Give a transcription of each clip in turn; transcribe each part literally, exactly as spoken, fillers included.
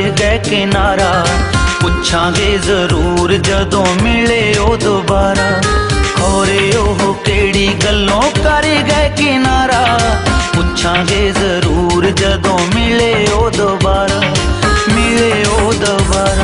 गए किनारा, पुछांगे जरूर जदों मिले ओ दोबारा। खोरे ओह केड़ी गल्लों कर गए किनारा, पुछांगे जरूर जदों मिले ओ दोबारा, मिले ओ दोबारा।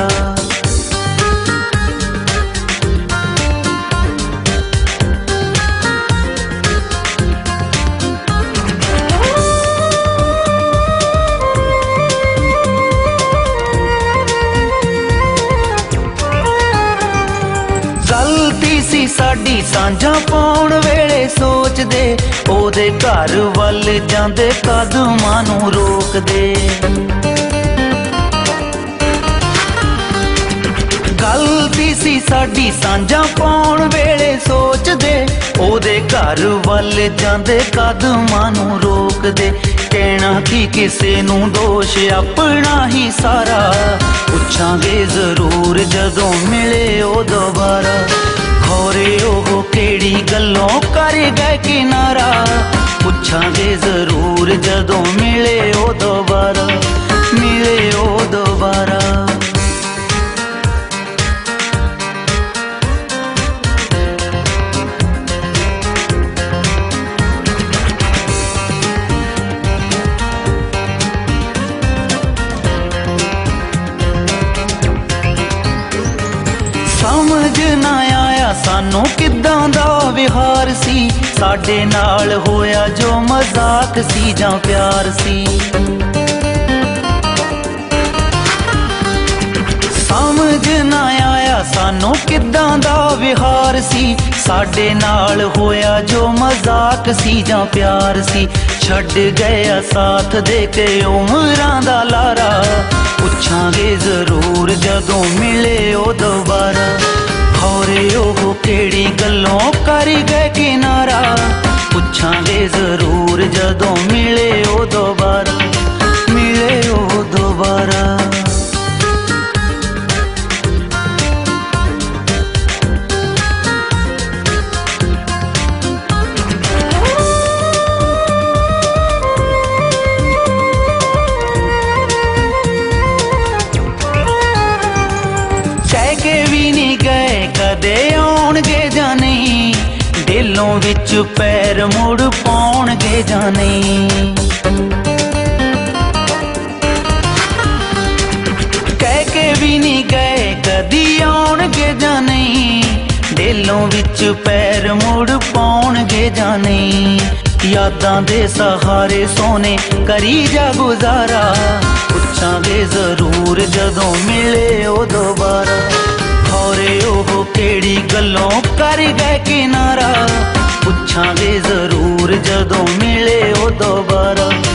गलती सी साडी सांझा पाउण वेले सोचदे, ओदे घर वल जांदे कदमां नूं रोकदे। गलती सी साडी सांझा पाउण वेले सोचदे, ओदे घर वल जांदे कदमां नूं रोकदे। कहना कि किसे नूं दोष अपना ही सारा, पुछांगे जरूर जदों मिले ओ दोबारा। खोरे ओह केड़ी गल्लों कर गए किनारा, पुछांगे जरूर जदों मिले ओ दोबारा, मिले ओ दोबारा। समझ ना आया सानू किदां दा विहार सी, साडे नाल होया जो मजाक सी जां प्यार सी। समझ ना आया सानू किदां दा विहार सी, साडे नाल होया जो मजाक सी जां प्यार सी। छड्ड गया साथ दे के उमरां दा लारा, पुछांगे जरूर जदों मिले ओ दोबारा। खोरे ओह केड़ी गल्लों कर गए किनारा, पुछांगे जरूर जदों मिले ओ दोबारा, मिले ओ दोबारा। कदे आउणगे जां नहीं, दिलों विच पैर मुड़ पाउणगे जां नहीं। कह के भी नहीं गए कदी आउणगे जां नहीं, दिलों विच पैर मुड़ पाउणगे जां नहीं। यादां दे सहारे सोने करी जा गुजारा, पुछांगे जरूर जदों मिले ओ दोबारा। खोरे ओह केड़ी गल्लों कर गए किनारा, पुछांगे जरूर जदों मिले ओ दोबारा।